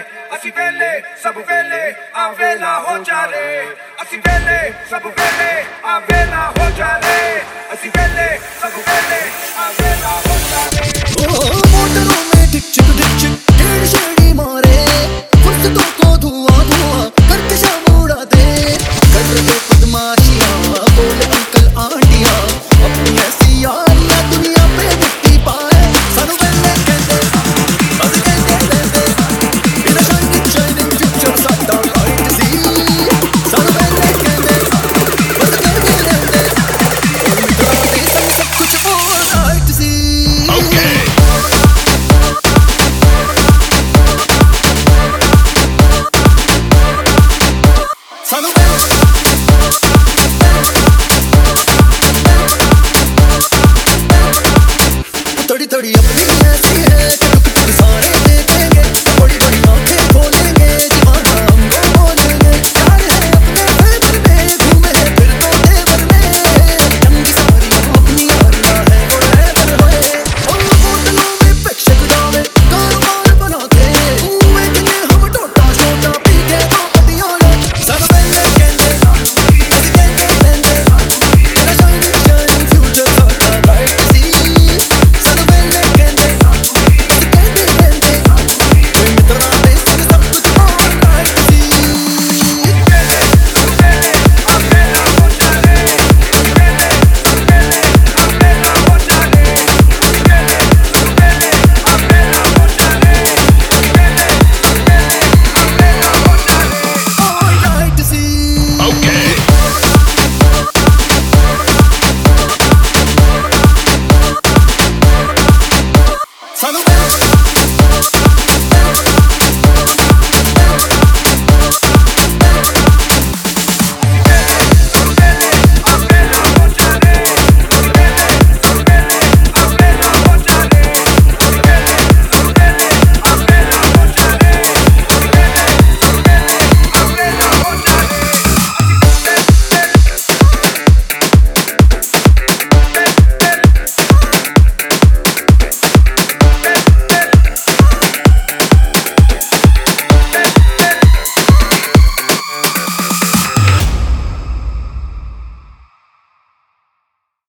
ਅਸੀਂ ਵੇਲੇ ਸਭ ਵੇਲੇ ਆ ਵੇਲਾ ਹੋ ਜਾਵੇ ਅਸੀਂ ਵੇਲੇ ਸਭ ਵੇਲੇ ਆ ਵੇਲਾ ਹੋ ਜਾਵੇ ਅਸੀਂ ਵੇਲੇ ਸਭ ਵੇਲੇ ਆ ਵੇਲਾ ਹੋ ਜਾਵੇ मोटरों में ढिक ढेर शेड़ी मारे फुर्सतों को धुआं धुआं करके शाम उड़ा दे कर रहे बदमाशियां बोले अंकल आंटियां अपनी ऐसी यारियां दुनिया पे मिट्टी पाए सानू वेले कहते बस कहते बिना शाइनिंग फ्यूचर साਡਾ लाइट सी सानू वेले कहते बस कहते और मित्रों दे संग सब कुछ ऑलराइट सी ओके थोड़ी थोड़ी अपनी ऐसी है टुक सारे देखेंगे बड़ी बड़ी आंखें खोलेंगे दीवाना हमको बोलेंगे प्यार है अपने घर में घूमे फिर तो देवर में चंगी सारी अपनी यारियां है और हैदर होए और बोतलों में प्रेक्षक डाले कारोबार बनाते कुएं के हम टोटा छोटा पी के तो अतियों सब वेले कहते ऐसे कहते मेरा शाइनिंग फ्यूचर साਡਾ लाइट सी Son of a